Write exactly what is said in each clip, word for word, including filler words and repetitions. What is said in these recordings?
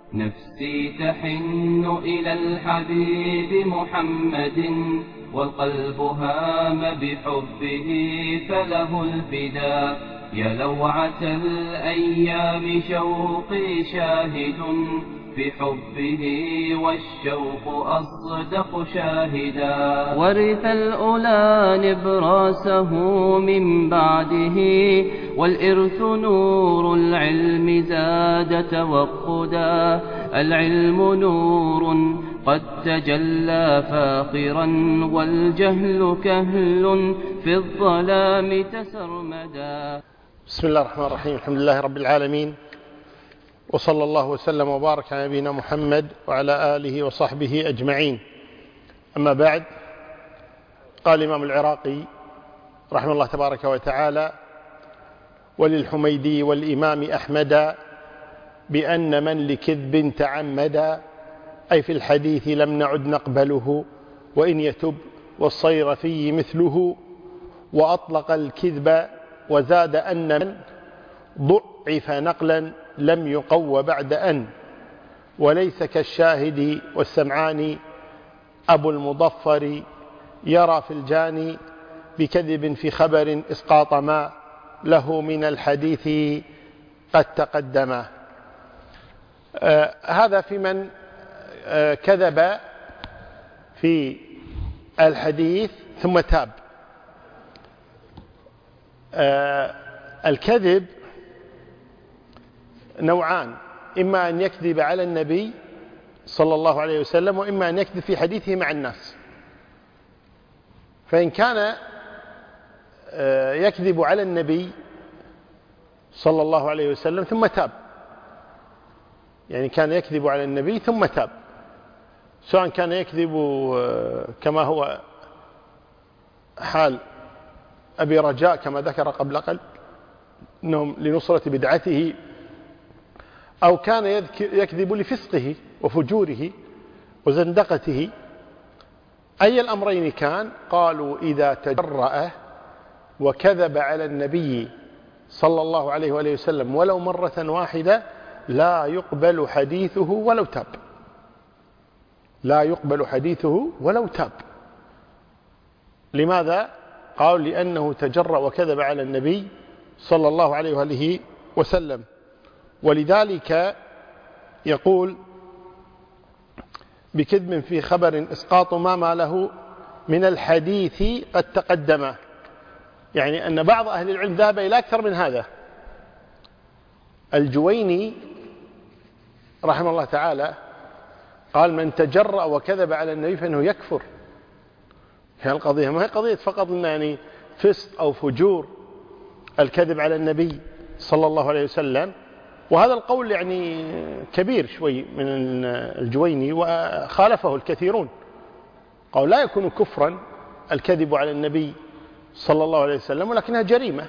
نفسي تحن إلى الحبيب محمد والقلب هام بحبه فله الفداء. يا لوعة الأيام شوقي شاهد في حبه والشوق أصدق شاهدا. ورث الأولى نبراسه من بعده والإرث نور العلم زاد توقدا. العلم نور قد تجلى فاخرا والجهل كهل في الظلام تسرمدا. بسم الله الرحمن الرحيم. الحمد لله رب العالمين، وصلى الله وسلم وبارك على نبينا محمد وعلى آله وصحبه أجمعين. أما بعد، قال الإمام العراقي رحمه الله تبارك وتعالى: وللحميدي والإمام أحمد بأن من لكذب تعمد، أي في الحديث لم نعد نقبله وإن يتب، والصيرفي مثله وأطلق الكذب وزاد أن من ضعف نقلا لم يقو بعد أن، وليس كالشاهد والسمعان أبو المضفر يرى في الجاني بكذب في خبر إسقاط ما له من الحديث قد تقدم. آه هذا في من آه كذب في الحديث ثم تاب. آه الكذب نوعان: إما أن يكذب على النبي صلى الله عليه وسلم، وإما أن يكذب في حديثه مع الناس. فإن كان يكذب على النبي صلى الله عليه وسلم ثم تاب، يعني كان يكذب على النبي ثم تاب، سواء كان يكذب كما هو حال أبي رجاء كما ذكر قبل قليل أنهم لنصرة بدعته، أو كان يكذب لفسقه وفجوره وزندقته. أي الأمرين كان، قالوا إذا تجرأ وكذب على النبي صلى الله عليه وآله وسلم ولو مرة واحدة لا يقبل حديثه ولو تاب، لا يقبل حديثه ولو تاب. لماذا؟ قالوا لأنه تجرأ وكذب على النبي صلى الله عليه وآله وسلم. ولذلك يقول: بكذب في خبر إسقاط ما ما له من الحديث قد تقدم، يعني أن بعض أهل العلم ذهب إلى أكثر من هذا. الجويني رحمه الله تعالى قال: من تجرأ وكذب على النبي فإنه يكفر. هي القضية ما هي قضية فقط إن يعني فسق أو فجور الكذب على النبي صلى الله عليه وسلم. وهذا القول يعني كبير شوي من الجويني، وخالفه الكثيرون. قال لا يكون كفرا الكذب على النبي صلى الله عليه وسلم، ولكنها جريمة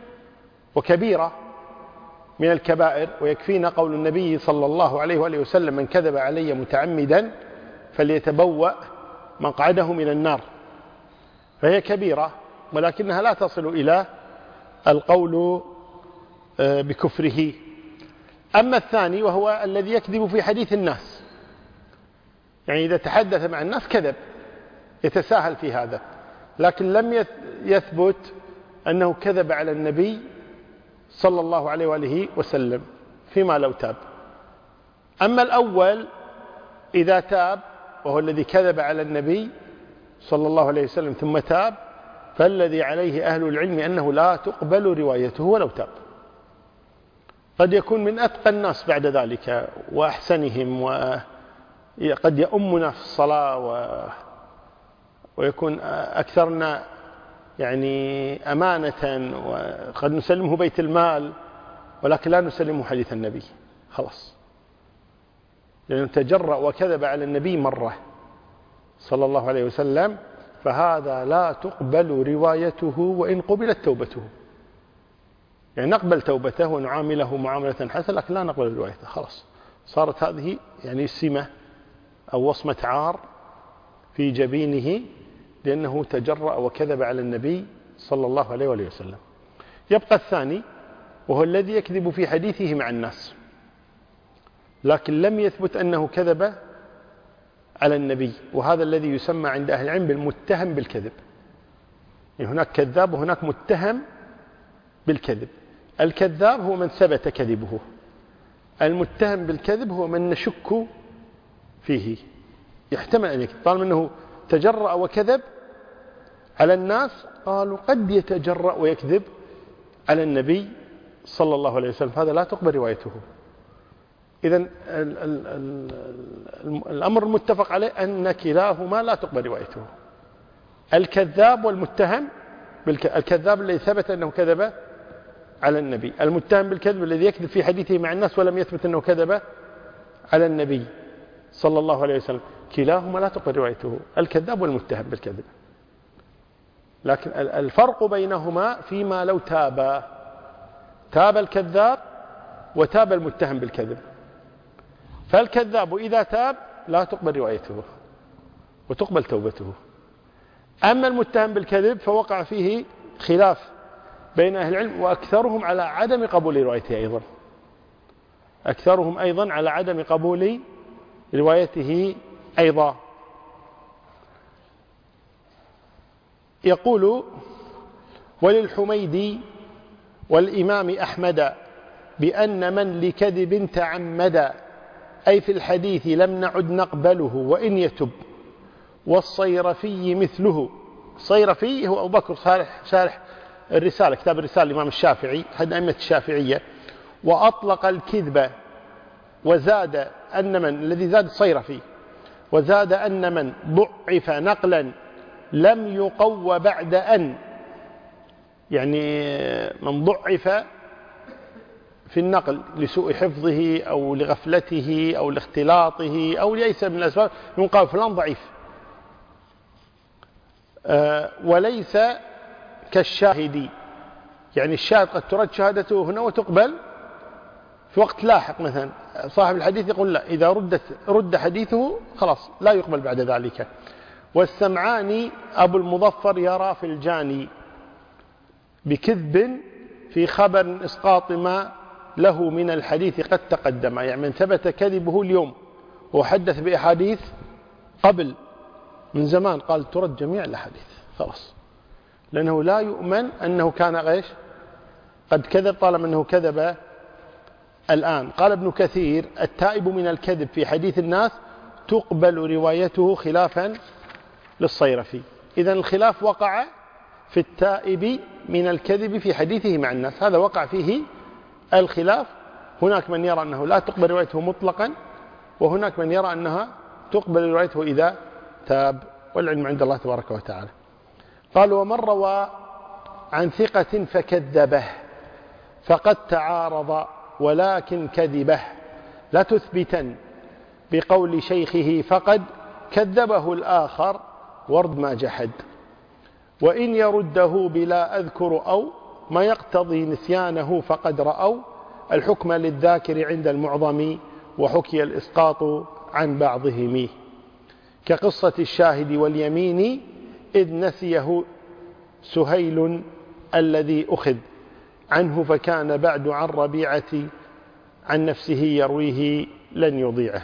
وكبيرة من الكبائر. ويكفينا قول النبي صلى الله عليه وآله وسلم: من كذب علي متعمدا فليتبوأ مقعده من النار. فهي كبيرة، ولكنها لا تصل إلى القول بكفره. أما الثاني وهو الذي يكذب في حديث الناس، يعني إذا تحدث مع الناس كذب، يتساهل في هذا، لكن لم يثبت أنه كذب على النبي صلى الله عليه وآله وسلم فيما لو تاب. أما الأول إذا تاب وهو الذي كذب على النبي صلى الله عليه وسلم ثم تاب، فالذي عليه أهل العلم أنه لا تقبل روايته ولو تاب. قد يكون من أتقى الناس بعد ذلك وأحسنهم، وقد يؤمنا في الصلاة و... ويكون أكثرنا يعني أمانة، وقد نسلمه بيت المال، ولكن لا نسلمه حديث النبي خلاص، لأنه تجرأ وكذب على النبي مرة صلى الله عليه وسلم، فهذا لا تقبل روايته وإن قبلت توبته. يعني نقبل توبته ونعامله معاملة حسنة، لكن لا نقبل روايته. خلاص صارت هذه يعني سمة أو وصمة عار في جبينه، لأنه تجرأ وكذب على النبي صلى الله عليه وآله وسلم. يبقى الثاني وهو الذي يكذب في حديثه مع الناس. لكن لم يثبت أنه كذب على النبي، وهذا الذي يسمى عند أهل العلم بالمتهم بالكذب. يعني هناك كذاب وهناك متهم بالكذب. الكذاب هو من ثبت كذبه، المتهم بالكذب هو من نشك فيه، يحتمل أن يكذب. طالما أنه تجرأ وكذب على الناس قالوا قد يتجرأ ويكذب على النبي صلى الله عليه وسلم، هذا لا تقبل روايته. إذن الأمر المتفق عليه أن كلاهما لا تقبل روايته، الكذاب والمتهم بالكذب. الكذاب الذي ثبت أنه كذب على النبي، المتهم بالكذب الذي يكذب في حديثه مع الناس ولم يثبت أنه كذب على النبي صلى الله عليه وسلم، كلاهما لا تقبل روايته، الكذاب والمتهم بالكذب. لكن الفرق بينهما فيما لو تابا، تاب الكذاب وتاب المتهم بالكذب. فالكذاب إذا تاب لا تقبل روايته وتقبل توبته. أما المتهم بالكذب فوقع فيه خلاف بين أهل العلم، وأكثرهم على عدم قبول روايته أيضا، أكثرهم أيضا على عدم قبول روايته أيضا. يقول: وللحميدي والإمام أحمد بأن من لكذب تعمد، أي في الحديث لم نعد نقبله وإن يتب، والصيرفي مثله. الصيرفي هو أبو بكر شارح, شارح الرسالة، كتاب الرسالة الإمام الشافعي، أحد أئمة الشافعية. وأطلق الكذب وزاد أن من، الذي زاد الصيرفي، وزاد أن من ضعف نقلا لم يقو بعد أن، يعني من ضعف في النقل لسوء حفظه أو لغفلته أو لاختلاطه أو ليس من الأسباب، يقال فلان ضعيف. أه وليس كالشاهد، يعني الشاهد قد ترد شهادته هنا وتقبل في وقت لاحق. مثلا صاحب الحديث يقول لا، إذا ردت رد حديثه خلاص لا يقبل بعد ذلك. والسمعاني أبو المظفر يرى في الجاني بكذب في خبر إسقاط ما له من الحديث قد تقدم، يعني من ثبت كذبه اليوم وحدث بأحاديث قبل من زمان قال ترد جميع الأحاديث خلاص، لأنه لا يؤمن أنه كان غيش قد كذب طالما أنه كذب الآن. قال ابن كثير: التائب من الكذب في حديث الناس تقبل روايته خلافا للصيرفي. إذن الخلاف وقع في التائب من الكذب في حديثه مع الناس، هذا وقع فيه الخلاف. هناك من يرى أنه لا تقبل روايته مطلقا، وهناك من يرى أنها تقبل روايته إذا تاب، والعلم عند الله تبارك وتعالى. قال: ومن روى عن ثقة فكذبه فقد تعارض ولكن كذبه، لا تثبتن بقول شيخه فقد كذبه الآخر ورد ما جحد، وإن يرده بلا أذكر أو ما يقتضي نسيانه فقد رأوا الحكم للذاكر عند المعظم، وحكي الإسقاط عن بعضهم، كقصة الشاهد واليمين إذ نسيه سهيل الذي أخذ عنه فكان بعد عن ربيعة عن نفسه يرويه لن يضيعه.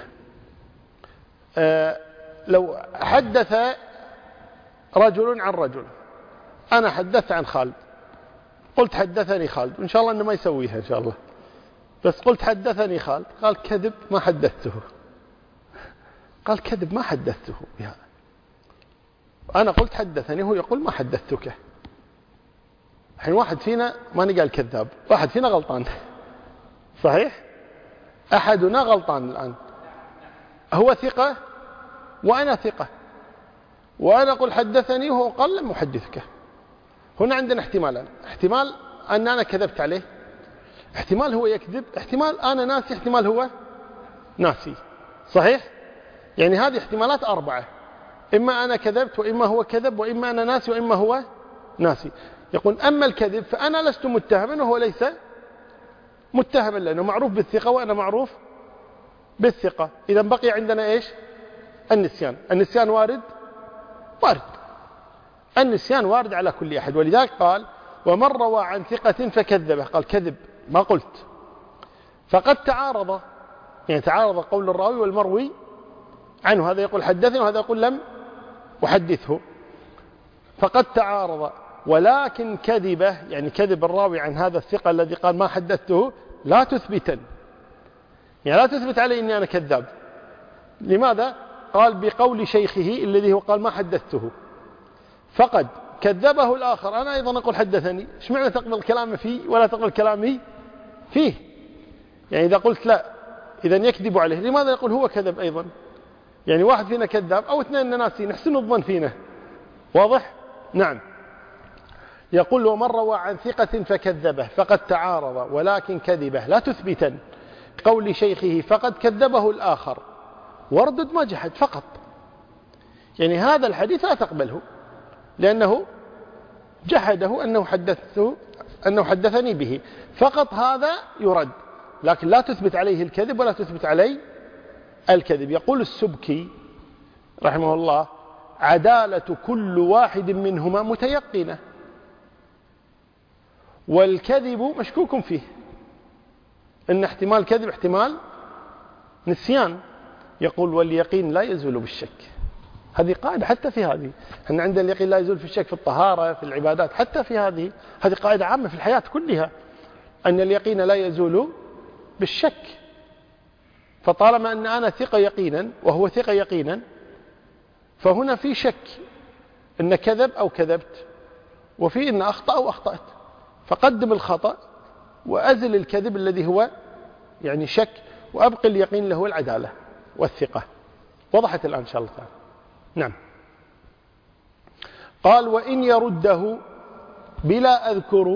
أه لو حدث رجل عن رجل، أنا حدثت عن خالد، قلت حدثني خالد، إن شاء الله أنه ما يسويها إن شاء الله، بس قلت حدثني خالد، قال كذب ما حدثته، قال كذب ما حدثته بهذا. أنا قلت حدثني، هو يقول ما حدثتك. الحين واحد فينا ما نقال كذاب، واحد فينا غلطان، صحيح؟ أحدنا غلطان الآن، هو ثقة وأنا ثقة، وأنا أقول حدثني وهو قال لم أحدثك. هنا عندنا احتمالان: احتمال أن أنا كذبت عليه، احتمال هو يكذب، احتمال أنا ناسي، احتمال هو ناسي، صحيح؟ يعني هذه احتمالات أربعة: إما أنا كذبت، وإما هو كذب، وإما أنا ناسي، وإما هو ناسي. يقول: أما الكذب فأنا لست متهما وهو ليس متهما، لأنه معروف بالثقة وأنا معروف بالثقة. إذا بقي عندنا إيش؟ النسيان. النسيان وارد وارد النسيان وارد على كل أحد، ولذلك قال: ومن روى عن ثقة فكذبه، قال كذب ما قلت، فقد تعارض، يعني تعارض قول الراوي والمروي عنه، هذا يقول حدثني وهذا يقول لم أحدثه، فقد تعارض. ولكن كذبه، يعني كذب الراوي عن هذا الثقة الذي قال ما حدثته، لا تثبتا، يعني لا تثبت علي إني أنا كذاب. لماذا؟ قال بقول شيخه الذي هو قال ما حدثته، فقد كذبه الآخر، أنا أيضا أقول حدثني، إيش معنى تقبل كلامي فيه ولا تقبل كلامي فيه؟ يعني إذا قلت لا إذن يكذب عليه، لماذا يقول هو كذب أيضا؟ يعني واحد فينا كذاب أو اثنين ناسين، نحسن الظن فينا، واضح؟ نعم. يقول ومن روى عن ثقة فكذبه فقد تعارض، ولكن كذبه لا تثبتا قول شيخه فقد كذبه الآخر واردد ما جحد فقط. يعني هذا الحديث لا تقبله لأنه جحده أنه حدثته أنه حدثني به فقط، هذا يرد، لكن لا تثبت عليه الكذب ولا تثبت عليه الكذب. يقول السبكي رحمه الله عدالة كل واحد منهما متيقنة، والكذب مشكوك فيه، إن احتمال كذب احتمال نسيان. يقول واليقين لا يزول بالشك، هذه قاعدة حتى في هذه، أن عند اليقين لا يزول في الشك في الطهارة في العبادات، حتى في هذه، هذه قاعدة عامة في الحياة كلها، أن اليقين لا يزول بالشك. فطالما أن أنا ثقة يقينا وهو ثقة يقينا، فهنا في شك إن كذب أو كذبت، وفي إن أخطأ أو أخطأت، فقدم الخطأ وأزل الكذب الذي هو يعني شك، وأبقي اليقين اللي هو العدالة والثقة. وضحت الآن إن شاء الله تعالى. نعم. قال وإن يرده بلا أذكر،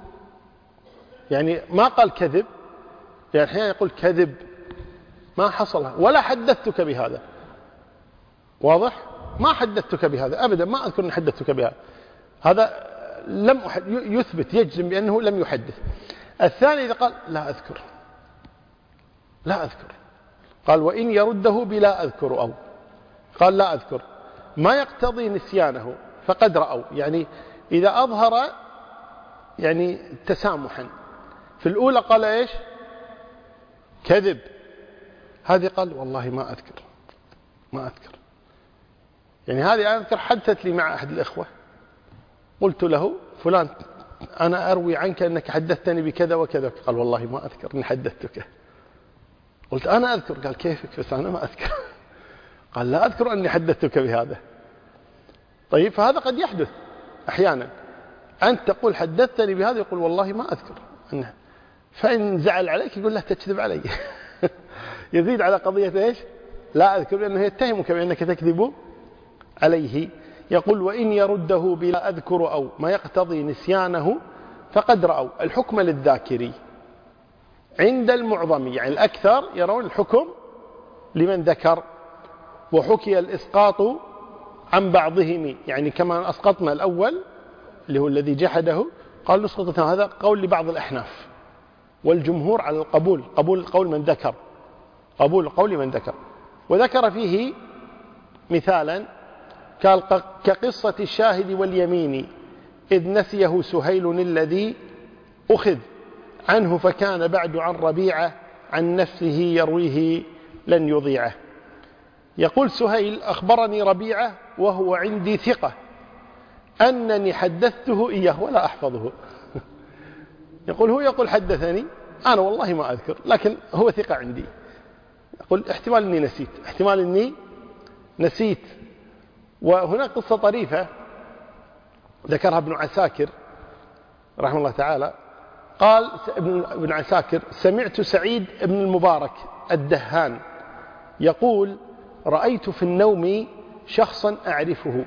يعني ما قال كذب، يعني أحيانا يقول كذب ما حصل ولا حدثتك بهذا، واضح؟ ما حدثتك بهذا أبدا، ما أذكر أن حدثتك بهذا، هذا لم يثبت يجزم بأنه لم يحدث. الثاني إذا قال لا أذكر لا أذكر، قال وإن يرده بلا أذكر، أو قال لا أذكر ما يقتضي نسيانه فقد رأوا، يعني إذا أظهر يعني تسامحا، في الأولى قال إيش كذب، هذه قال والله ما أذكر ما أذكر. يعني هذه أذكر حدثت لي مع أحد الإخوة، قلت له فلان أنا أروي عنك أنك حدثتني بكذا وكذا، قال والله ما أذكر أني حدثتك. قلت أنا أذكر، قال كيفك بس أنا ما أذكر. قال لا أذكر أني حدثتك بهذا. طيب فهذا قد يحدث أحيانا، أنت تقول حدثتني بهذا، يقول والله ما أذكر أنه، فإن زعل عليك يقول لا تكذب علي. يزيد على قضية إيش لا أذكر، لأنه يتهمك بأنك تكذب عليه. يقول وإن يرده بلا أذكر أو ما يقتضي نسيانه فقد رأوا الحكم للذاكري عند المعظم، يعني الأكثر يرون الحكم لمن ذكر، وحكي الإسقاط عن بعضهم، يعني كما أسقطنا الأول اللي هو الذي جحده قال نسقط، هذا قول لبعض الأحناف، والجمهور على القبول، قبول قول من ذكر، قبول قول من ذكر. وذكر فيه مثالا قال كقصة الشاهد واليمين إذ نسيه سهيل الذي أخذ عنه فكان بعد عن ربيعة عن نفسه يرويه لن يضيعه. يقول سهيل أخبرني ربيعة وهو عندي ثقة أنني حدثته إياه ولا أحفظه. يقول هو يقول حدثني أنا والله ما أذكر، لكن هو ثقة عندي. يقول احتمال أني نسيت احتمال أني نسيت. وهنا قصة طريفة ذكرها ابن عساكر رحمه الله تعالى، قال ابن عساكر سمعت سعيد بن المبارك الدهان يقول رأيت في النوم شخصا أعرفه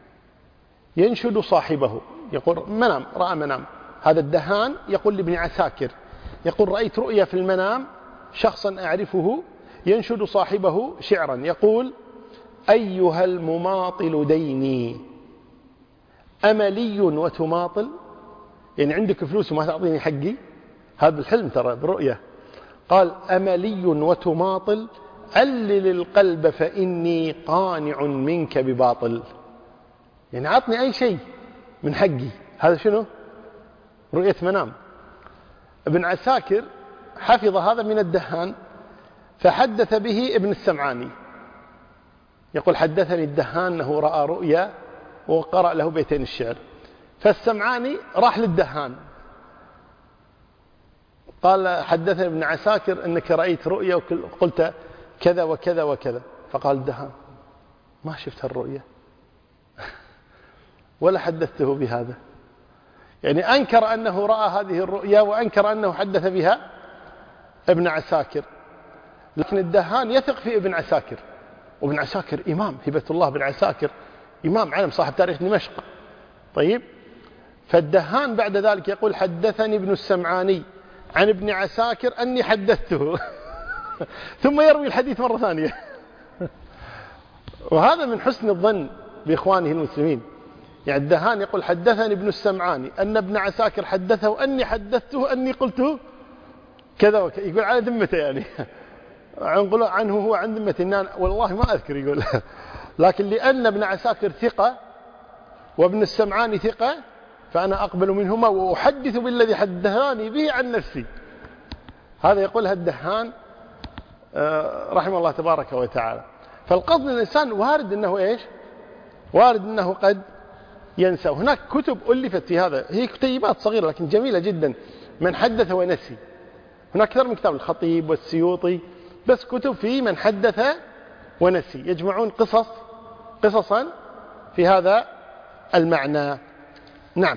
ينشد صاحبه، يقول منام رأى منام، هذا الدهان يقول لابن عساكر يقول رأيت رؤيا في المنام شخصا أعرفه ينشد صاحبه شعرا يقول أيها المماطل ديني أملي وتماطل، يعني عندك فلوس وما تعطيني حقي، هذا الحلم ترى برؤية. قال أملي وتماطل علل القلب فإني قانع منك بباطل، يعني عطني أي شيء من حقي. هذا شنو؟ رؤية منام. ابن عساكر حفظ هذا من الدهان فحدث به ابن السمعاني، يقول حدثني الدهان أنه رأى رؤيا وقرأ له بيتين الشعر. فالسمعاني راح للدهان قال حدثني ابن عساكر أنك رأيت رؤيا وقلت كذا وكذا وكذا. فقال الدهان ما شفت الرؤيا ولا حدثته بهذا، يعني أنكر أنه رأى هذه الرؤيا وأنكر أنه حدث بها ابن عساكر. لكن الدهان يثق في ابن عساكر، وابن عساكر إمام، هبة الله بن عساكر إمام علم صاحب تاريخ دمشق. طيب، فالدهان بعد ذلك يقول حدثني ابن السمعاني عن ابن عساكر أني حدثته ثم يروي الحديث مرة ثانية وهذا من حسن الظن بإخوانه المسلمين. يعني الدهان يقول حدثني ابن السمعاني أن ابن عساكر حدثه أني حدثته أني قلته كذا وكذا، يقول على ذمته، يعني عنقل عنه هو عن ذمته، والله ما أذكر يقول لكن لأن ابن عساكر ثقة وابن السمعاني ثقة فأنا أقبل منهما وأحدث بالذي حدثاني به عن نفسي. هذا يقولها الدهان رحمه الله تبارك وتعالى. فالقصد الإنسان وارد أنه إيش؟ وارد أنه قد ينسى. هناك كتب ألفت في هذا، هي كتيبات صغيرة لكن جميلة جدا، من حدث ونسي. هناك أكثر من كتاب، الخطيب والسيوطي، بس كتب في من حدث ونسي، يجمعون قصص قصصا في هذا المعنى. نعم.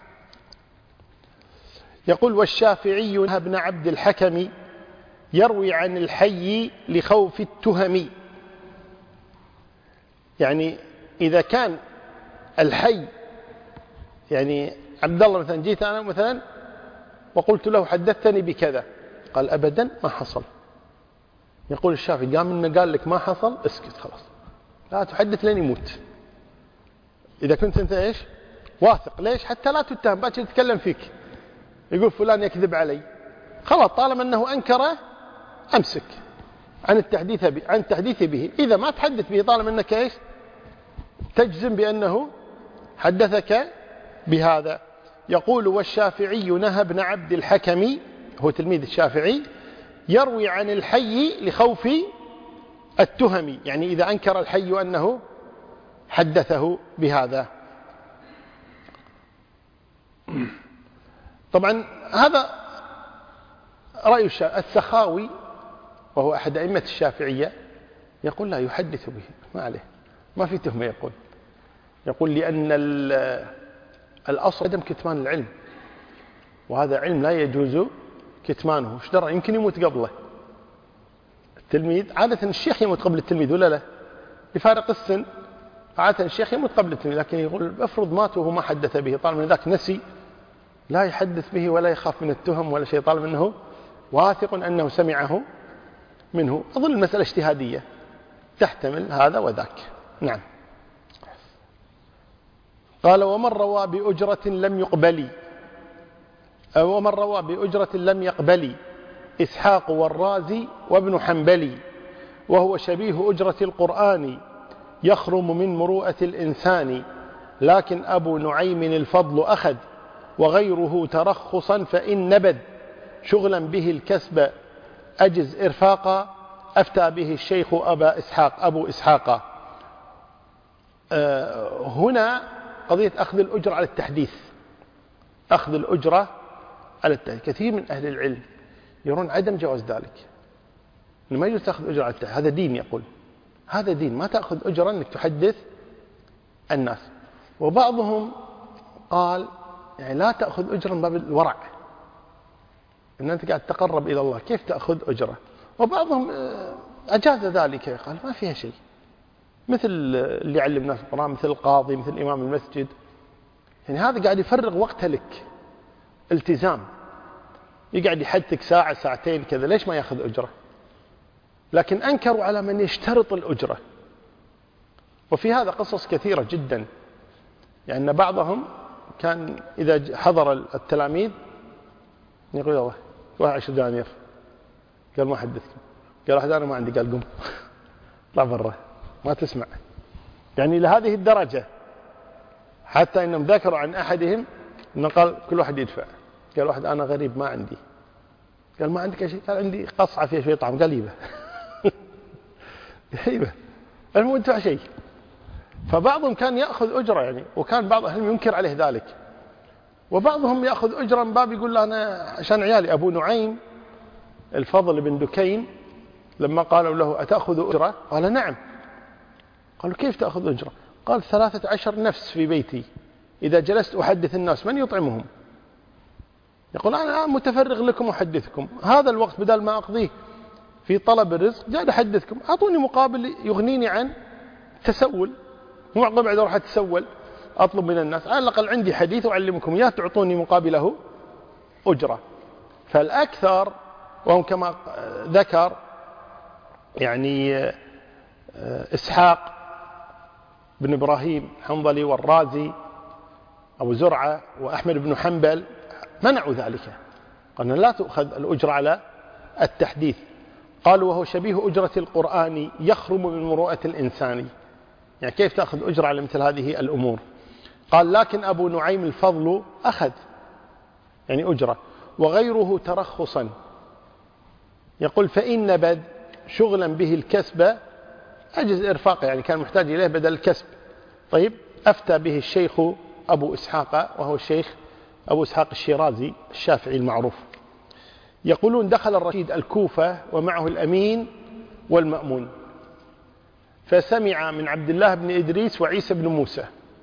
يقول والشافعي ابن عبد الحكم يروي عن الحي لخوف التهم. يعني إذا كان الحي، يعني عبد الله مثلا، جيت أنا مثلا وقلت له حدثتني بكذا، قال أبدا ما حصل. يقول الشافعي قام إنه قال لك ما حصل اسكت خلاص، لا تحدث لين يموت. إذا كنت أنت إيش واثق، ليش؟ حتى لا تتهم باكر يتكلم فيك يقول فلان يكذب علي، خلاص طالما أنه أنكره أمسك عن التحديث به عن التحديث به. إذا ما تحدث به طالما أنك إيش تجزم بأنه حدثك بهذا. يقول والشافعي نهى ابن عبد الحكم، هو تلميذ الشافعي، يروي عن الحي لخوف التهم، يعني إذا أنكر الحي أنه حدثه بهذا. طبعا هذا رأي السخاوي وهو أحد أئمة الشافعية، يقول لا يحدث به، ما عليه، ما في تهمة. يقول يقول لأن الأصل عدم كتمان العلم، وهذا علم لا يجوز كتمانه. وش درى يمكن يموت قبله التلميذ، عادة الشيخ يموت قبل التلميذ ولا لا؟ بفارق السن عادة الشيخ يموت قبل التلميذ، لكن يقول افرض مات وهو ما حدث به، طالما ذاك نسي لا يحدث به ولا يخاف من التهم ولا شيء، طالما أنه واثق أنه سمعه منه. أظن المسألة اجتهادية تحتمل هذا وذاك. نعم. قال ومن روى بأجرة لم يقبل، أو ومن روى بأجرة لم يقبل إسحاق والرازي وابن حنبلي، وهو شبيه أجرة القرآن يخرم من مروءة الإنسان، لكن أبو نعيم الفضل أخذ وغيره ترخصا، فإن نبذ شغلا به الكسب أجز إرفاقا، أفتى به الشيخ أبا إسحاق أبو إسحاق. أه هنا قضية أخذ الأجرة على التحديث، أخذ الأجرة على التحديث. كثير من أهل العلم يرون عدم جواز ذلك، ما يجوز تأخذ أجرة على التحديث، هذا دين. يقول هذا دين، ما تأخذ أجرة أنك تحدث الناس. وبعضهم قال يعني لا تأخذ أجرة من باب الورع، إن أنت قاعد تقرب إلى الله، كيف تأخذ أجرة؟ وبعضهم أجاز ذلك، قال ما فيها شيء، مثل اللي يعلم الناس القرآن، مثل القاضي، مثل إمام المسجد. يعني هذا قاعد يفرغ وقته لك التزام، يقعد يحدثك ساعة ساعتين كذا، ليش ما يأخذ أجرة؟ لكن أنكروا على من يشترط الأجرة. وفي هذا قصص كثيرة جدا، يعني بعضهم كان إذا حضر التلاميذ يقول الله واحد عشر دنانير، قال ما حدثكم، قال واحد أنا ما عندي، قال قم طلع برا ما تسمع. يعني لهذه الدرجة، حتى إنهم ذكروا عن أحدهم إنه قال كل واحد يدفع، قال واحد أنا غريب ما عندي، قال ما عندك شيء، قال عندي قصعة فيها شوية طعم، قال يبه هيبة المهم يدفع شيء. فبعضهم كان يأخذ أجرة يعني، وكان بعض أهلهم ينكر عليه ذلك، وبعضهم يأخذ أجرة من باب يقول له أنا عشان عيالي. أبو نعيم الفضل بن دكين لما قالوا له أتأخذ أجرة؟ قال نعم. قالوا كيف تأخذ أجرة؟ قال ثلاثة عشر نفس في بيتي، إذا جلست أحدث الناس من يطعمهم؟ يقول أنا متفرغ لكم أحدثكم، هذا الوقت بدل ما أقضيه في طلب الرزق جاد أحدثكم، أعطوني مقابل يغنيني عن تسول، مو عقب بعد أروح أتسول أطلب من الناس، على الأقل عندي حديث أعلمكم إياه تعطوني مقابله أجرة. فالأكثر وهم كما ذكر يعني إسحاق بن إبراهيم حنظلي والرازي أبو زرعة وأحمد بن حنبل منعوا ذلك، قالوا لا تؤخذ الأجرة على التحديث. قالوا وهو شبيه أجرة القرآن يخرم من مروءة الإنسان، يعني كيف تأخذ أجرة على مثل هذه الأمور؟ قال لكن أبو نعيم الفضل أخذ يعني أجرة، وغيره ترخصا. يقول فإن نبذ شغلا به الكسب أجز إرفاقه، يعني كان محتاج إليه بدل الكسب. طيب أفتى به الشيخ أبو إسحاق، وهو الشيخ أبو إسحاق الشيرازي الشافعي المعروف. يقولون دخل الرشيد الكوفة ومعه الأمين والمأمون، فسمع من عبد الله بن إدريس وعيسى بن موسى.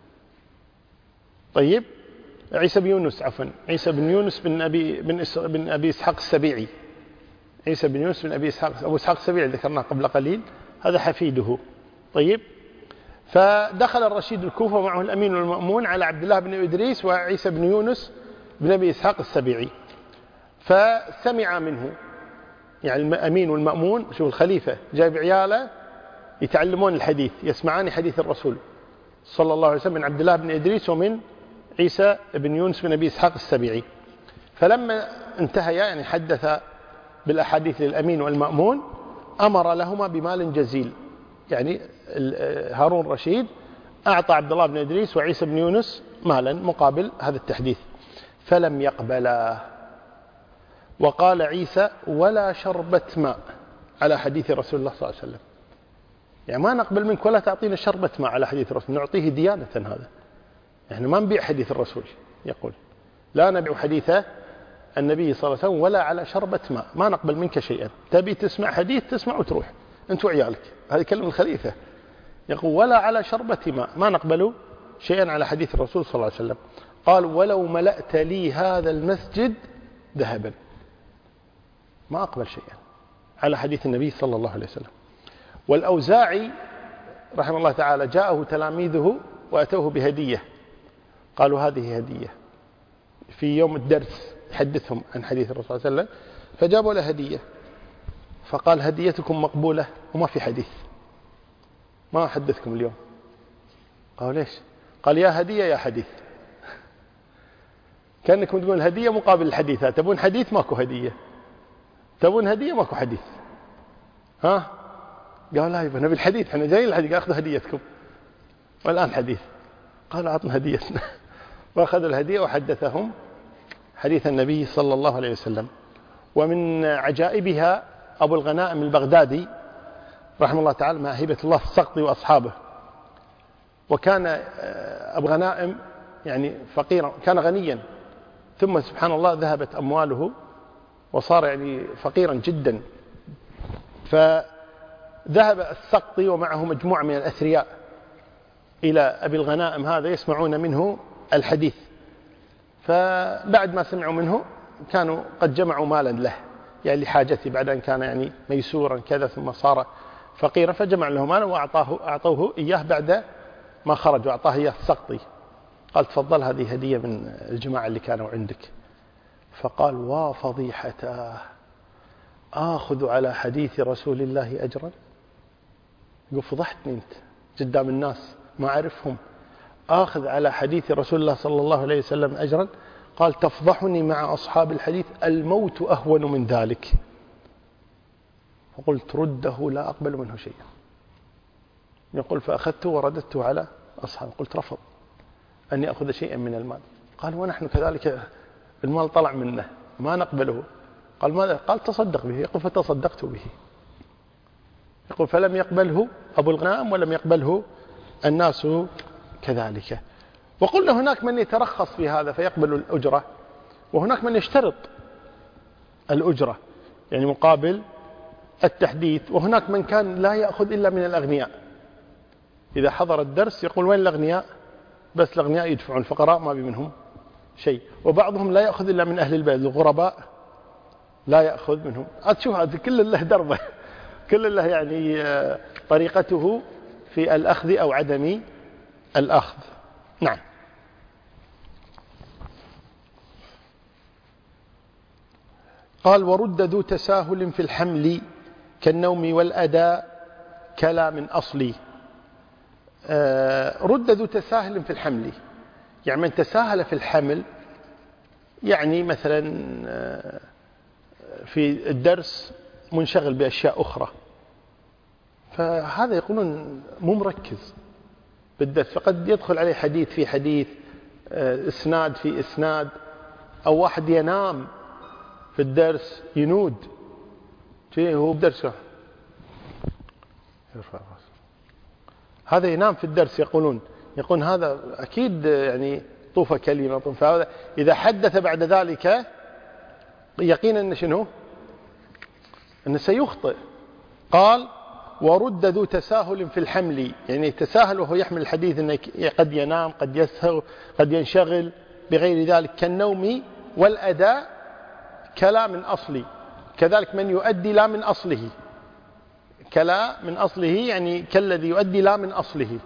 طيب عيسى بن يونس عفوا عيسى بن يونس بن أبي, بن بن أبي إسحاق السبيعي عيسى بن يونس بن أبي إسحاق أبو إسحاق السبيعي ذكرناه قبل قليل، هذا حفيده. طيب فدخل الرشيد الكوفة ومعه الأمين والمأمون على عبد الله بن إدريس وعيسى بن يونس بن أبي إسحاق السبيعي، فسمع منه يعني الأمين والمأمون، شوف الخليفة جايب عياله يتعلمون الحديث، يسمعان حديث الرسول صلى الله عليه وسلم من عبد الله بن إدريس ومن عيسى بن يونس بن أبي إسحاق السبيعي. فلما انتهى يعني حدث بالأحاديث للأمين والمأمون أمر لهما بمال جزيل، يعني هارون الرشيد أعطى عبد الله بن إدريس وعيسى بن يونس مالا مقابل هذا التحديث، فلم يقبلا. وقال عيسى ولا شربة ماء على حديث رسول الله صلى الله عليه وسلم، يعني ما نقبل منك ولا تعطينا شربة ماء على حديث الرسول، نعطيه ديانة. هذا يعني ما نبيع حديث الرسول، يقول لا نبيع حديث النبي صلى الله عليه وسلم ولا على شربة ماء، ما نقبل منك شيئا، تبي تسمع حديث تسمع وتروح أنت وعيالك. هذه كلمة الخليفة، يقول ولا على شربة ماء، ما نقبل شيئا على حديث الرسول صلى الله عليه وسلم. قال ولو ملأت لي هذا المسجد ذهبا، ما أقبل شيئا على حديث النبي صلى الله عليه وسلم. والأوزاعي رحمه الله تعالى جاءه تلاميذه وأتوه بهدية، قالوا هذه هدية في يوم الدرس يحدثهم عن حديث الرسول صلى الله عليه وسلم، فجابوا له هدية، فقال هديتكم مقبولة وما في حديث، ما أحدثكم اليوم. قالوا ليش؟ قال يا هدية يا حديث، كأنكم تقول هدية مقابل الحديثات، تبون حديث ماكو هدية، تبون هدية ماكو حديث. ها؟ قالوا لا يبقى نبي الحديث، احنا جايين الحديث، قال أخذوا هديتكم والآن حديث. قالوا أعطنا هديتنا، وأخذوا الهدية وحدثهم حديث النبي صلى الله عليه وسلم. ومن عجائبها أبو الغنائم البغدادي رحمه الله تعالى مع هبة الله السقطي وأصحابه. وكان أبو غنائم يعني فقيرا، كان غنيا ثم سبحان الله ذهبت أمواله وصار يعني فقيرا جدا. فذهب السقطي ومعه مجموعة من الأثرياء إلى أبي الغنائم هذا يسمعون منه الحديث، فبعد ما سمعوا منه كانوا قد جمعوا مالا له يعني لحاجته، بعد أن كان يعني ميسورا كذا ثم صار فقيرا، فجمع له مالا وأعطاه أعطوه إياه بعد ما خرج، وأعطاه إياه السقطي. قال تفضل هذه هدية من الجماعة اللي كانوا عندك. فقال وفضيحته، آخذ على حديث رسول الله أجرا؟ يقول فضحتني أنت قدام الناس ما أعرفهم، آخذ على حديث رسول الله صلى الله عليه وسلم أجرا؟ قال تفضحني مع أصحاب الحديث، الموت أهون من ذلك. فقلت رده لا أقبل منه شيئا. يقول فأخذته ورددته على أصحاب، قلت رفض أن يأخذ شيئا من المال. قال ونحن كذلك المال طلع منه ما نقبله. قال ماذا؟ قال تصدق به. يقول فتصدقت به. يقول فلم يقبله أبو الغنام ولم يقبله الناس كذلك. وقلنا هناك من يترخص في هذا فيقبل الأجرة، وهناك من يشترط الأجرة يعني مقابل التحديث، وهناك من كان لا يأخذ إلا من الأغنياء. إذا حضر الدرس يقول وين الأغنياء؟ بس الأغنياء يدفعون، الفقراء ما بي منهم شيء. وبعضهم لا يأخذ إلا من أهل البيت، الغرباء لا يأخذ منهم. أتشوف هذا كل له دربه، كل له يعني طريقته في الأخذ أو عدم الأخذ. نعم. قال ورد ذو تساهل في الحمل كالنوم والأداء كلا من أصلي. آه رد ذو تساهل في الحمل، يعني من تساهل في الحمل، يعني مثلا آه في الدرس منشغل بأشياء أخرى، فهذا يقولون مو مركز بالدرس، فقد يدخل عليه حديث في حديث، آه إسناد في إسناد، أو واحد ينام في الدرس ينود هو بدرسه، هذا ينام في الدرس. يقولون يقول هذا أكيد يعني طوف كلمة، فهذا إذا حدث بعد ذلك يقينا أن شنو أنه سيخطئ. قال ورد ذو تساهل في الحمل، يعني تساهل وهو يحمل الحديث أنه قد ينام قد يسهر قد ينشغل بغير ذلك، كالنوم والأداء كلا من أصلي. كذلك من يؤدي لا من أصله، كلا من أصله يعني كالذي يؤدي لا من أصله.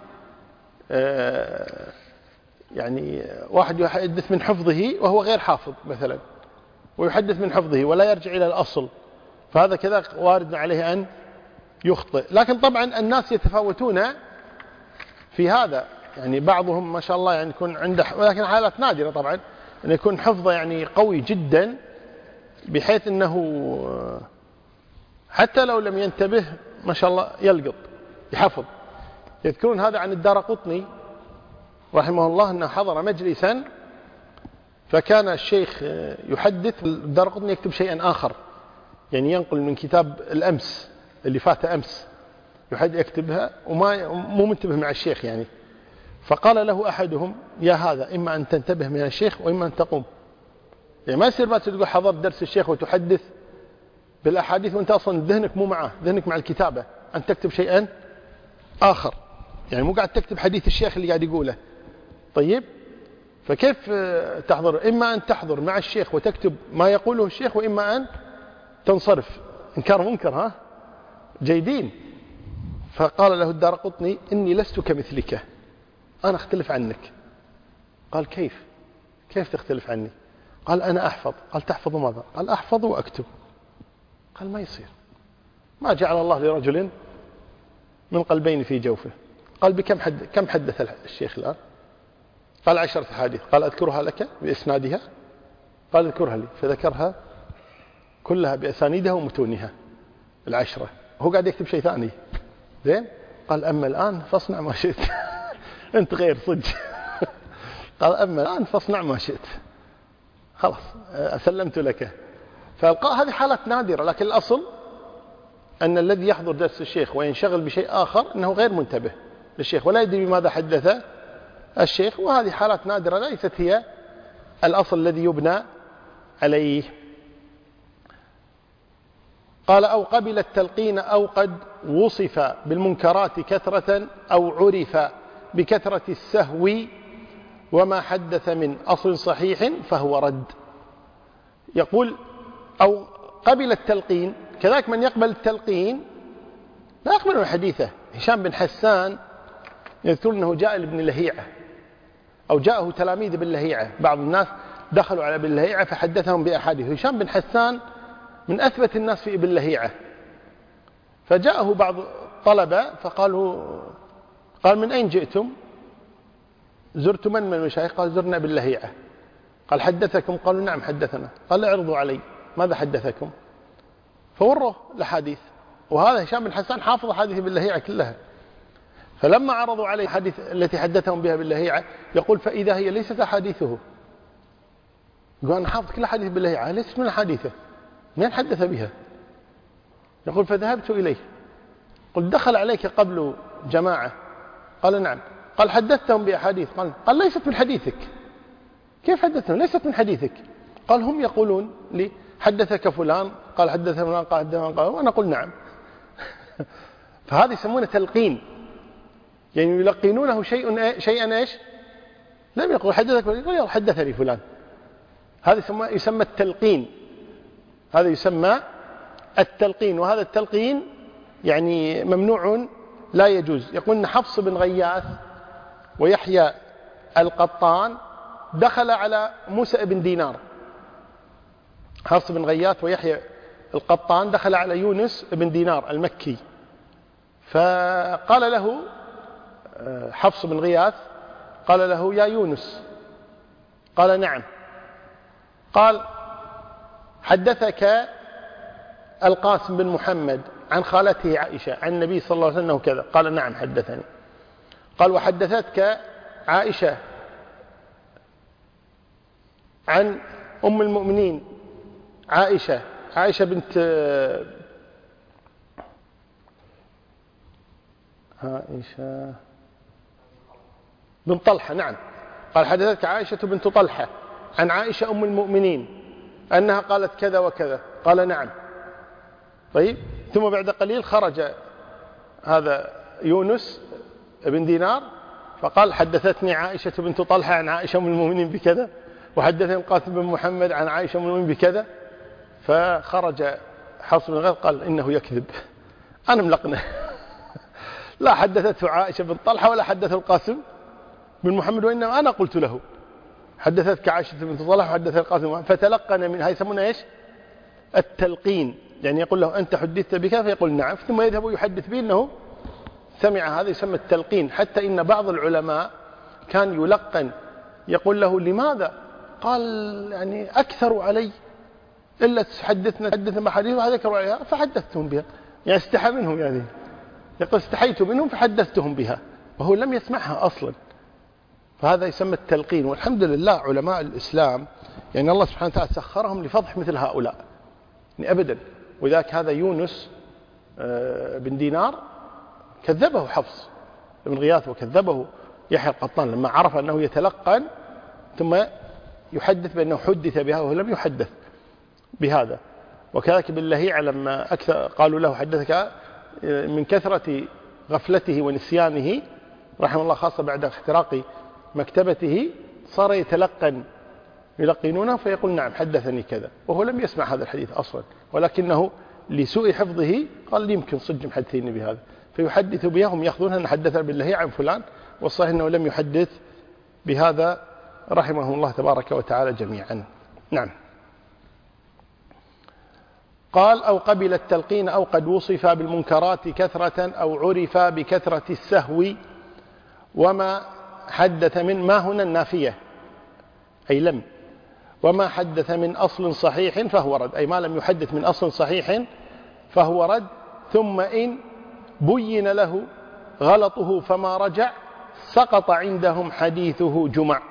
آه يعني واحد يحدث من حفظه وهو غير حافظ مثلا، ويحدث من حفظه ولا يرجع إلى الأصل، فهذا كذا وارد عليه أن يخطئ. لكن طبعا الناس يتفاوتون في هذا، يعني بعضهم ما شاء الله يعني يكون عنده، ولكن حالات نادرة طبعا أن يكون حفظه يعني قوي جدا بحيث أنه حتى لو لم ينتبه ما شاء الله يلقط يحفظ. يذكرون هذا عن الدارقطني رحمه الله أنه حضر مجلسا فكان الشيخ يحدث، الدارقطني يكتب شيئا آخر، يعني ينقل من كتاب الأمس اللي فات أمس يحد يكتبها وما مو منتبه مع الشيخ يعني. فقال له أحدهم يا هذا إما أن تنتبه من الشيخ وإما أن تقوم، يعني ما يصير بس تقول حضرت درس الشيخ وتحدث بالأحاديث وانت أصلا ذهنك مو معه، ذهنك مع الكتابة، أن تكتب شيئا آخر، يعني مو قاعد تكتب حديث الشيخ اللي قاعد يقوله. طيب فكيف تحضر؟ إما أن تحضر مع الشيخ وتكتب ما يقوله الشيخ، وإما أن تنصرف. إنكار منكر، ها جيدين. فقال له الدارقطني إني لست كمثلك، أنا أختلف عنك. قال كيف كيف تختلف عني؟ قال أنا أحفظ. قال تحفظ ماذا؟ قال أحفظ وأكتب. قال ما يصير، ما جعل الله لرجل من قلبين في جوفه. قال بكم حد كم حدث الشيخ الآن؟ قال عشرة حديث. قال أذكرها لك بإسنادها؟ قال اذكرها لي. فذكرها كلها بأسانيدها ومتونها العشرة، هو قاعد يكتب شيء ثاني. زين. قال أما الآن فاصنع ما شئت. أنت غير صدق. قال أما الآن فاصنع ما شئت، خلاص أسلمت لك. فالقاء هذه حالات نادرة، لكن الأصل أن الذي يحضر درس الشيخ وينشغل بشيء آخر أنه غير منتبه للشيخ ولا يدري بماذا حدث الشيخ، وهذه حالات نادرة ليست هي الأصل الذي يبنى عليه. قال أو قبل التلقين أو قد وصف بالمنكرات كثرة أو عرف بكثرة السهو وما حدث من أصل صحيح فهو رد. يقول أو قبل التلقين، كذلك من يقبل التلقين لا يقبل من حديثه. هشام بن حسان يذكر أنه جاء لابن لهيعة أو جاءه تلاميذ ابن لهيعة، بعض الناس دخلوا على ابن لهيعة فحدثهم بأحاديث. هشام بن حسان من أثبت الناس في ابن لهيعة، فجاءه بعض طلبة فقالوا قال من أين جئتم؟ زرت من من المشايخ؟ قال زرنا ابن لهيعة. قال حدثكم؟ قالوا نعم حدثنا. قال اعرضوا علي ماذا حدثكم؟ فوروه الحديث، وهذا هشام بن حسان حافظ حديث ابن لهيعة كلها. فلما عرضوا عليه الحديث التي حدثهم بها ابن لهيعة يقول فإذا هي ليست أحاديثه. يقول أنا حافظ كل حديث ابن لهيعة، ليست من حديثه، من حدث بها؟ يقول فذهبت إليه قلت دخل عليك قبل جماعة؟ قال نعم. قال حدثتهم بأحاديث؟ قال قال ليست من حديثك. كيف حدثتهم؟ ليست من حديثك. قال هم يقولون لي حدثك فلان، قال حدث فلان، قال حدث فلان، قال، وأنا أقول نعم. فهذا يسمونه تلقين، يعني يلقنونه شيء شيئا ايش؟ لم يقول حدثك فلان، يقول حدثني فلان. هذا يسمى يسمى التلقين، هذا يسمى التلقين. وهذا التلقين يعني ممنوع لا يجوز. يقول إن حفص بن غياث ويحيى القطان دخل على موسى بن دينار. حفص بن غياث ويحيى القطان دخل على يونس بن دينار المكي، فقال له حفص بن غياث قال له يا يونس؟ قال نعم. قال حدثك القاسم بن محمد عن خالته عائشة عن النبي صلى الله عليه وسلم كذا؟ قال نعم حدثني. قال وحدثتك عائشة عن أم المؤمنين عائشة عائشة بنت عائشة بنت طلحة؟ نعم. قال حدثتك عائشة بنت طلحة عن عائشة أم المؤمنين أنها قالت كذا وكذا؟ قال نعم. طيب، ثم بعد قليل خرج هذا يونس بن دينار فقال حدثتني عائشة بنت طلحة عن عائشة أم المؤمنين بكذا، وحدثني القاسم بن محمد عن عائشة أم المؤمنين بكذا. فخرج حفص بن غيث قال إنه يكذب، أنا ملقنه. لا حدثته عائشة بن طلحة ولا حدثه القاسم بن محمد، وإنما أنا قلت له حدثتك عائشة بنت طلحة وحدث القاسم بن محمد. فتلقن من هاي يسمونه إيش؟ التلقين. يعني يقول له أنت حدثت بك؟ فيقول نعم، ثم يذهب ويحدث به أنه سمع. هذا يسمى التلقين. حتى إن بعض العلماء كان يلقن، يقول له لماذا؟ قال يعني أكثروا علي إلا تحدثنا حدثنا بحديث وذكروا عليها فحدثتهم بها، يعني استحى منهم، يعني يقول استحيت منهم فحدثتهم بها، وهو لم يسمعها أصلا. فهذا يسمى التلقين. والحمد لله علماء الإسلام يعني الله سبحانه وتعالى سخرهم لفضح مثل هؤلاء، يعني أبدا. وذاك هذا يونس بن دينار كذبه حفص بن غياث وكذبه يحيى القطان لما عرف أنه يتلقن ثم يحدث بأنه حدث بها وهو لم يحدث بهذا. وكذلك باللهيعة لما أكثر قالوا له حدثك، من كثرة غفلته ونسيانه رحمه الله، خاصة بعد اختراق مكتبته، صار يتلقن، يلقنونه فيقول نعم حدثني كذا، وهو لم يسمع هذا الحديث أصلا، ولكنه لسوء حفظه قال يمكن صدق محدثين بهذا، فيحدث بها. هم يأخذونها أن حدثنا بالله عن فلان، والصحيح أنه لم يحدث بهذا رحمه الله تبارك وتعالى جميعا. نعم. قال أو قبل التلقين أو قد وصف بالمنكرات كثرة أو عرف بكثرة السهو وما حدث من، ما هنا النافية أي لم، وما حدث من أصل صحيح فهو رد، أي ما لم يحدث من أصل صحيح فهو رد. ثم إن بين له غلطه فما رجع سقط عندهم حديثه جمع.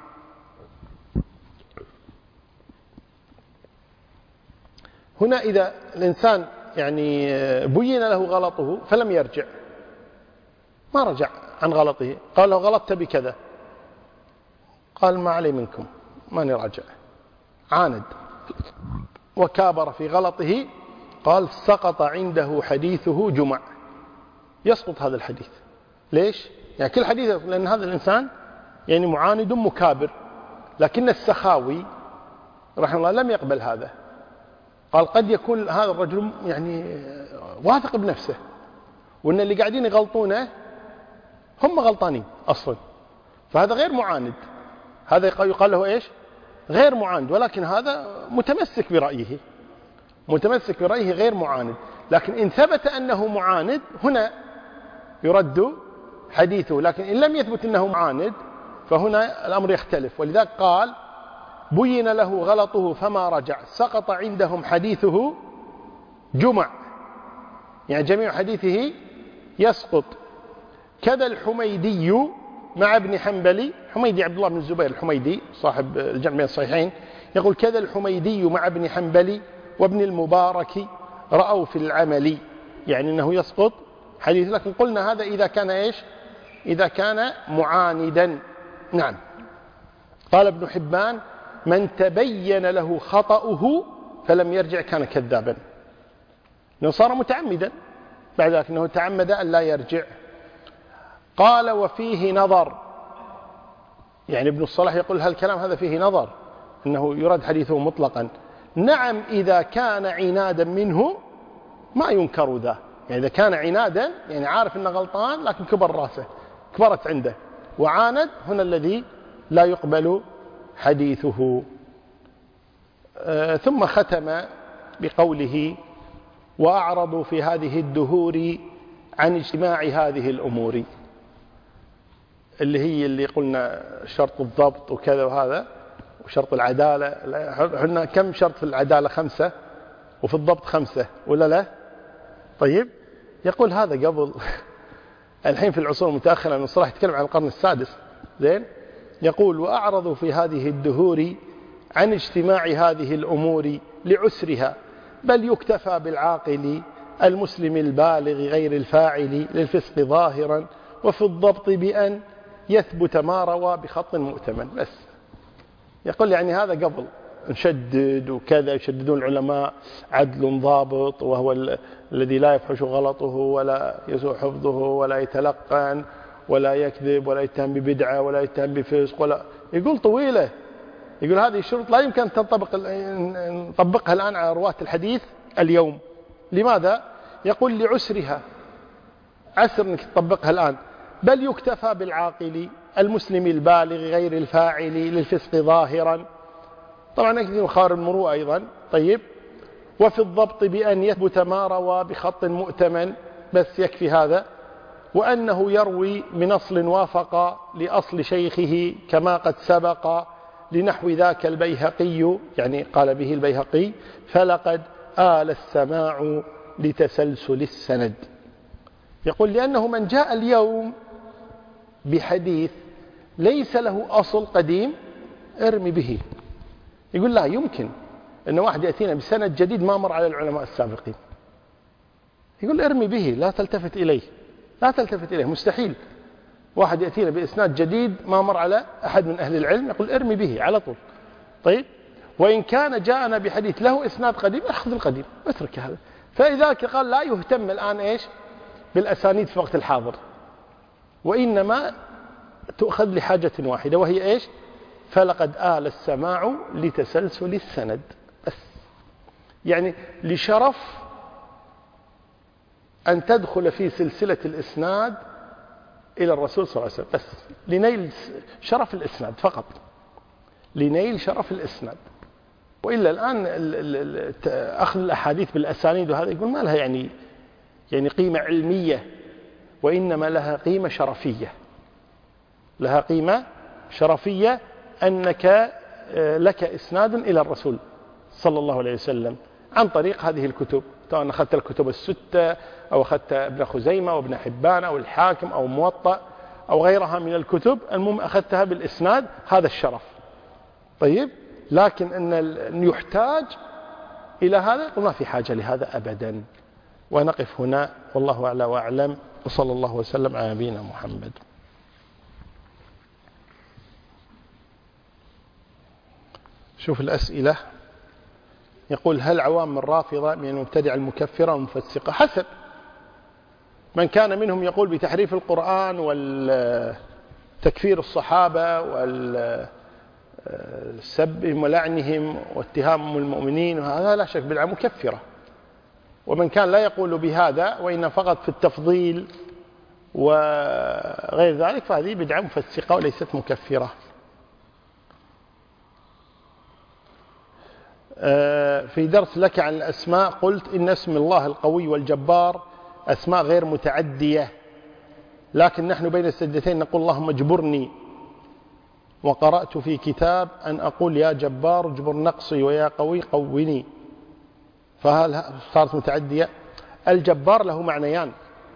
هنا إذا الإنسان يعني بين له غلطه فلم يرجع، ما رجع عن غلطه، قال له غلطت بكذا، قال ما علي منكم ماني راجع، عاند وكابر في غلطه، قال سقط عنده حديثه جمع، يسقط هذا الحديث. ليش؟ يعني كل حديث، لأن هذا الإنسان يعني معاند مكابر. لكن السخاوي رحمه الله لم يقبل هذا، قال قد يكون هذا الرجل يعني واثق بنفسه، وأن اللي قاعدين يغلطونه هم غلطانين أصلا، فهذا غير معاند، هذا يقال له إيش؟ غير معاند، ولكن هذا متمسك برأيه، متمسك برأيه غير معاند. لكن إن ثبت أنه معاند هنا يرد حديثه، لكن إن لم يثبت أنه معاند فهنا الأمر يختلف. ولذلك قال بين له غلطه فما رجع سقط عندهم حديثه جمع، يعني جميع حديثه يسقط. كذا الحميدي مع ابن حنبلي، حميدي عبد الله بن الزبير الحميدي صاحب الجمع بين الصحيحين، يقول كذا الحميدي مع ابن حنبلي وابن المبارك رأوا في العمل، يعني أنه يسقط حديث، لكن قلنا هذا إذا كان إيش؟ إذا كان معاندا. نعم. قال ابن حبان: من تبين له خطأه فلم يرجع كان كذابا، لأنه صار متعمدا بعد ذلك، أنه تعمد أن لا يرجع. قال: وفيه نظر، يعني ابن الصلاح يقول هالكلام هذا فيه نظر، أنه يرد حديثه مطلقا. نعم، إذا كان عنادا منه ما ينكر ذا، يعني إذا كان عنادا يعني عارف أنه غلطان لكن كبر راسه، كبرت عنده وعاند، هنا الذي لا يقبل حديثه. آه ثم ختم بقوله: وأعرضوا في هذه الدهور عن اجتماع هذه الأمور، اللي هي اللي قلنا شرط الضبط وكذا وهذا وشرط العدالة. احنا كم شرط في العدالة؟ خمسة، وفي الضبط خمسة ولا لا؟ طيب، يقول هذا قبل الحين في العصور المتأخرة، لأنه صراحة يتكلم عن القرن السادس. زين، يقول: وأعرضوا في هذه الدهور عن اجتماع هذه الأمور لعسرها، بل يكتفى بالعاقل المسلم البالغ غير الفاعل للفسق ظاهرا، وفي الضبط بأن يثبت ما روى بخط مؤتمن. بس يقول يعني هذا قبل نشدد وكذا، يشددون العلماء عدل ضابط، وهو ال... الذي لا يفحش غلطه ولا يسوء حفظه ولا يتلقن ولا يكذب ولا يتهم ببدعة ولا يتهم بفسق ولا، يقول طويلة. يقول هذه الشروط لا يمكن تنطبق نطبقها الآن على رواة الحديث اليوم. لماذا؟ يقول: لعسرها، عسر انك تطبقها الآن. بل يكتفى بالعاقل المسلم البالغ غير الفاعل للفسق ظاهرا، طبعا يكذب خار المروءة أيضا. طيب، وفي الضبط بأن يثبت ما روى بخط مؤتمن، بس يكفي هذا. وأنه يروي من أصل وافق لأصل شيخه كما قد سبق، لنحو ذاك البيهقي، يعني قال به البيهقي: فلقد آل السماع لتسلسل السند. يقول: لأنه من جاء اليوم بحديث ليس له أصل قديم ارمي به. يقول: لا يمكن أن واحد يأتينا بسند جديد ما مر على العلماء السابقين. يقول: ارمي به، لا تلتفت إليه، لا تلتفت إليه، مستحيل واحد يأتينا بإسناد جديد ما مر على أحد من أهل العلم، يقول ارمي به على طول. طيب، وإن كان جاءنا بحديث له إسناد قديم أخذ القديم، اترك هذا. فلذلك قال: لا يهتم الآن إيش بالأسانيد في وقت الحاضر، وإنما تؤخذ لحاجة واحدة، وهي إيش؟ فلقد آل السماع لتسلسل السند. بس يعني لشرف أن تدخل في سلسلة الإسناد إلى الرسول صلى الله عليه وسلم، بس لنيل شرف الإسناد فقط، لنيل شرف الإسناد. وإلا الآن أخذ الأحاديث بالأسانيد وهذا يقول ما لها يعني يعني قيمة علمية، وإنما لها قيمة شرفية، لها قيمة شرفية أنك لك إسناد إلى الرسول صلى الله عليه وسلم عن طريق هذه الكتب، سواء أخذت الكتب الستة أو أخذت ابن خزيمة أو ابن حبان أو الحاكم أو موطأ أو غيرها من الكتب، المهم أخذتها بالإسناد، هذا الشرف. طيب، لكن أن يحتاج إلى هذا ما في حاجة لهذا أبدا. ونقف هنا، والله أعلى وأعلم، وصلى الله وسلم على نبينا محمد. شوف الأسئلة. يقول: هل عوام الرافضة من المبتدع المكفرة والمفسقة؟ حسب من كان منهم يقول بتحريف القرآن والتكفير الصحابة والسبهم ولعنهم واتهام المؤمنين، وهذا لا شك بدعة مكفرة. ومن كان لا يقول بهذا وإن فقط في التفضيل وغير ذلك فهذه بدعة مفسقة وليست مكفرة. في درس لك عن الأسماء قلت إن اسم الله القوي والجبار أسماء غير متعدية، لكن نحن بين السجدتين نقول اللهم اجبرني. وقرأت في كتاب أن أقول يا جبار اجبر نقصي ويا قوي قوني، فهل صارت متعدية؟ الجبار له معنيان: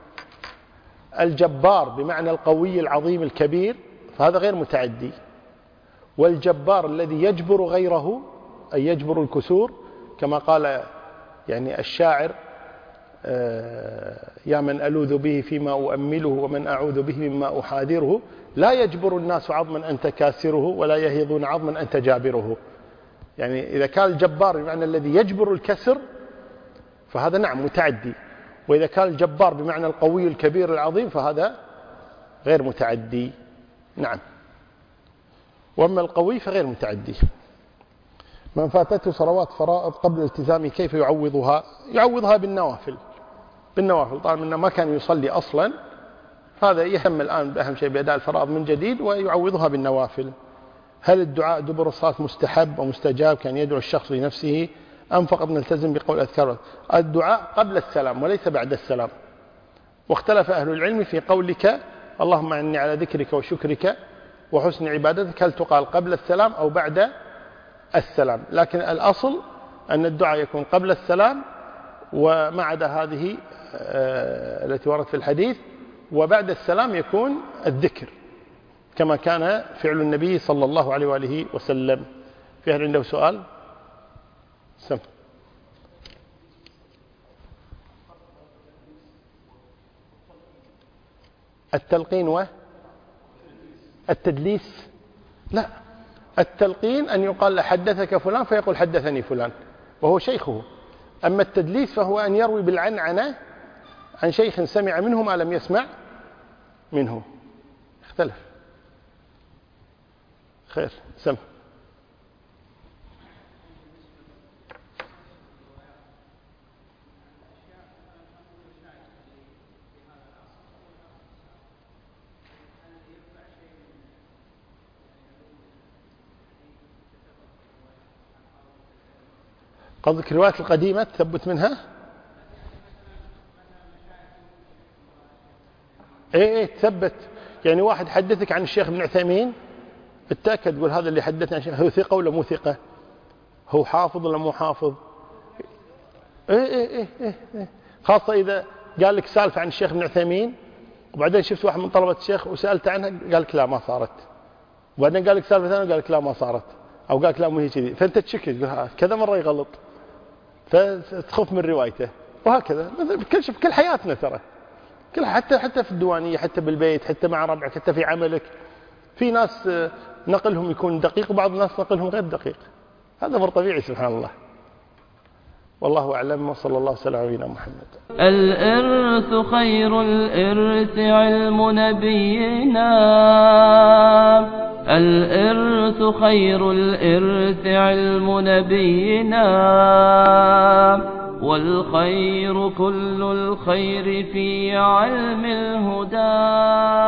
الجبار بمعنى القوي العظيم الكبير، فهذا غير متعدي، والجبار الذي يجبر غيره أي يجبر الكسور، كما قال يعني الشاعر يا من ألوذ به فيما أؤمله ومن أعوذ به مما أحاذره، لا يجبر الناس عظما أنت كاسره ولا يهيضون عظما أنت جابره. يعني إذا كان الجبار بمعنى الذي يجبر الكسر فهذا نعم متعدي، وإذا كان الجبار بمعنى القوي الكبير العظيم فهذا غير متعدي. نعم. وأما القوي فغير متعدي. من فاتته صلوات فرائض قبل الالتزام كيف يعوضها؟ يعوضها بالنوافل. بالنوافل طالما أنه ما كان يصلي أصلا، هذا يهم الآن بأهم شيء بأداء الفرائض من جديد ويعوضها بالنوافل. هل الدعاء دبر الصلاة مستحب ومستجاب كان يدعو الشخص لنفسه أم فقط نلتزم بقول أذكار؟ الدعاء قبل السلام وليس بعد السلام. واختلف أهل العلم في قولك اللهم أعني على ذكرك وشكرك وحسن عبادتك، هل تقال قبل السلام أو بعد السلام؟ لكن الأصل أن الدعاء يكون قبل السلام، وما عدا هذه التي وردت في الحديث، وبعد السلام يكون الذكر كما كان فعل النبي صلى الله عليه وآله وسلم. في هل عنده سؤال؟ سم. التلقين والتدليس؟ لا، التلقين أن يقال حدثك فلان فيقول حدثني فلان وهو شيخه. أما التدليس فهو أن يروي بالعنعنة عن شيخ سمع منه ما لم يسمع منه. اختلف. خير. سم. قصدك الروايات القديمة تثبت منها؟ ايه ايه تثبت. يعني واحد حدثك عن الشيخ ابن عثيمين، بالتأكد تقول هذا اللي حدثنا عن الشيخ هو ثقة ولا مو ثقة؟ هو حافظ ولا مو حافظ؟ ايه ايه ايه ايه, إيه. خاصة إذا قال لك سالفة عن الشيخ ابن عثيمين وبعدين شفت واحد من طلبة الشيخ وسألت عنها قال لك لا ما صارت، وبعدين قال لك سالفة ثانية قال لك لا ما صارت، أو قال لك لا مو هي كذي، فأنت تشك تقول كذا مرة يغلط فتخف من روايته. وهكذا بكل شيء في كل حياتنا ترى، كل حتى حتى في الديوانية، حتى بالبيت، حتى مع ربعك، حتى في عملك، في ناس نقلهم يكون دقيق وبعض الناس نقلهم غير دقيق. هذا أمر طبيعي سبحان الله. والله أعلم، وصلى الله وسلم على نبينا محمد. الإرث خير الإرث علم نبينا، الإرث خير الإرث علم نبينا، والخير كل الخير في علم الهدى.